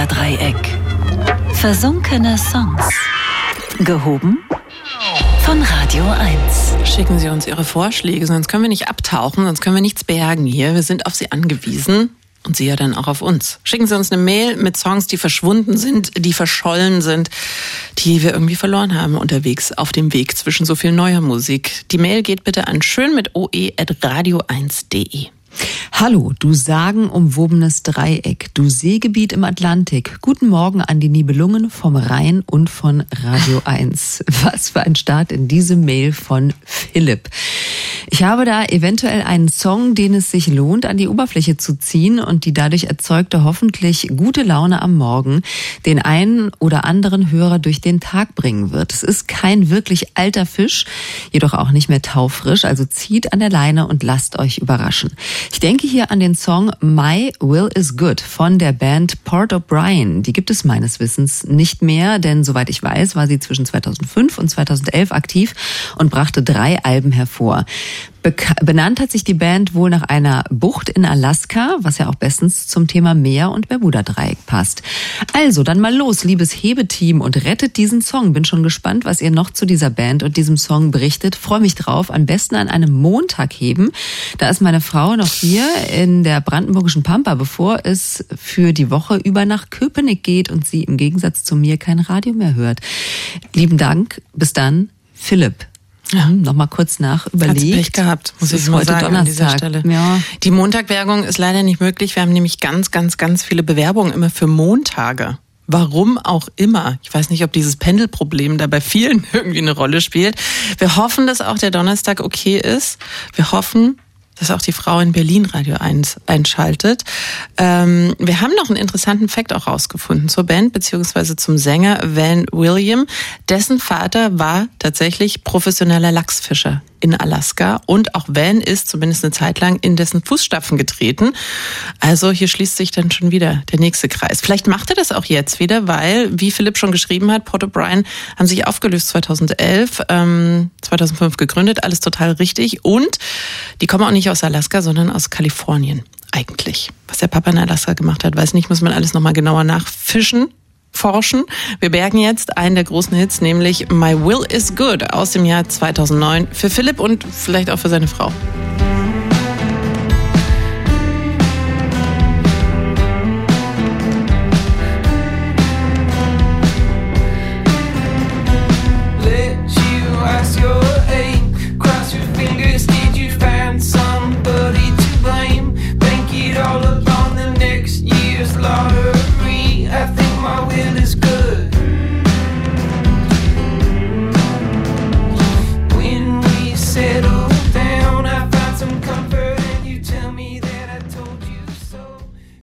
Bermuda-Dreieck. Versunkene Songs. Gehoben von Radio 1. Schicken Sie uns Ihre Vorschläge, sonst können wir nicht abtauchen, sonst können wir nichts bergen hier. Wir sind auf Sie angewiesen und Sie ja dann auch auf uns. Schicken Sie uns eine Mail mit Songs, die verschwunden sind, die verschollen sind, die wir irgendwie verloren haben unterwegs auf dem Weg zwischen so viel neuer Musik. Die Mail geht bitte an schön@radio1.de. Hallo, du sagenumwobenes Dreieck, du Seegebiet im Atlantik. Guten Morgen an die Nibelungen vom Rhein und von Radio 1. Was für ein Start in diese Mail von Philipp. Ich habe da eventuell einen Song, den es sich lohnt, an die Oberfläche zu ziehen und die dadurch erzeugte hoffentlich gute Laune am Morgen den einen oder anderen Hörer durch den Tag bringen wird. Es ist kein wirklich alter Fisch, jedoch auch nicht mehr taufrisch, also zieht an der Leine und lasst euch überraschen. Ich denke hier an den Song My Will Is Good von der Band Port O'Brien. Die gibt es meines Wissens nicht mehr, denn soweit ich weiß, war sie zwischen 2005 und 2011 aktiv und brachte 3 Alben hervor. Benannt hat sich die Band wohl nach einer Bucht in Alaska, was ja auch bestens zum Thema Meer und Bermuda-Dreieck passt. Also, dann mal los, liebes Hebeteam, und rettet diesen Song. Bin schon gespannt, was ihr noch zu dieser Band und diesem Song berichtet. Freue mich drauf. Am besten an einem Montag heben. Da ist meine Frau noch hier in der brandenburgischen Pampa, bevor es für die Woche über nach Köpenick geht und sie im Gegensatz zu mir kein Radio mehr hört. Lieben Dank. Bis dann, Philipp. Ja, nochmal kurz überlegt. Hat's Pech gehabt, muss ich mal sagen, Donnerstag. An dieser Stelle. Ja. Die Montagwerbung ist leider nicht möglich. Wir haben nämlich ganz viele Bewerbungen immer für Montage. Warum auch immer. Ich weiß nicht, ob dieses Pendelproblem da bei vielen irgendwie eine Rolle spielt. Wir hoffen, dass auch der Donnerstag okay ist. Wir hoffen, dass auch die Frau in Berlin Radio 1 einschaltet. Wir haben noch einen interessanten Fact auch rausgefunden zur Band beziehungsweise zum Sänger Van William. Dessen Vater war tatsächlich professioneller Lachsfischer in Alaska und auch Van ist zumindest eine Zeit lang in dessen Fußstapfen getreten. Also hier schließt sich dann schon wieder der nächste Kreis. Vielleicht macht er das auch jetzt wieder, weil, wie Philipp schon geschrieben hat, Port O'Brien haben sich aufgelöst 2011, 2005 gegründet, alles total richtig. Und die kommen auch nicht aus Alaska, sondern aus Kalifornien eigentlich. Was der Papa in Alaska gemacht hat, weiß nicht, muss man alles nochmal genauer forschen. Wir bergen jetzt einen der großen Hits, nämlich My Will Is Good aus dem Jahr 2009 für Philipp und vielleicht auch für seine Frau. Somebody to blame, bank it all up on the next year's lottery.